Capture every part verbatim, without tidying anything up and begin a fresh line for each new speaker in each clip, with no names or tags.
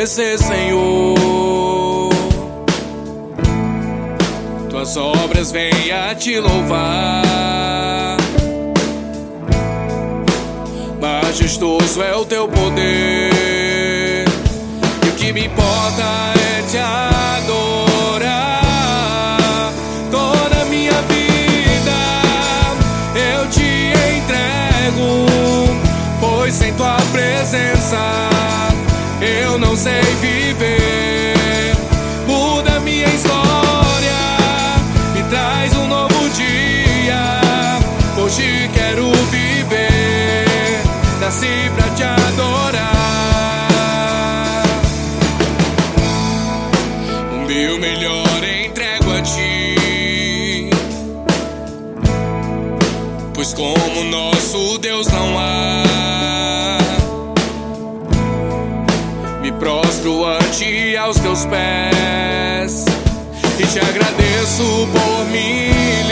agradecer, Senhor. Tuas obras vêm a te louvar. Majestoso é o teu poder, e o que me importa é te adorar. Toda a minha vida eu te entrego, pois sem tua presença eu não sei viver. Muda minha história, me traz um novo dia. Hoje quero viver, nasci pra te adorar. O meu melhor entrego a ti, pois como nosso Deus não há. Me prostro ante aos teus pés e te agradeço por me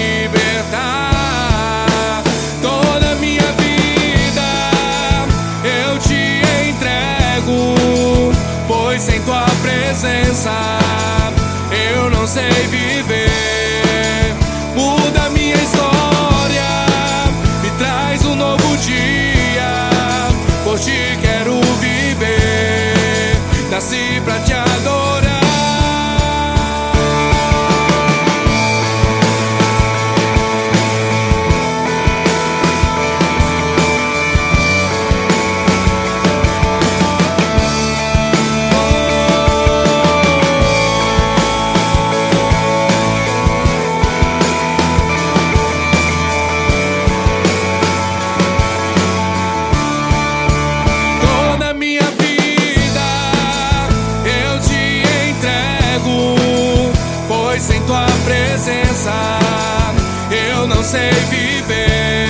libertar. Toda a minha vida eu te entrego, pois sem tua presença eu não sei viver. Muda minha história, me traz um novo dia. Por ti quero viver, nasci pra te adorar. Toda minha vida eu te entrego, pois sem tua presença eu não sei viver.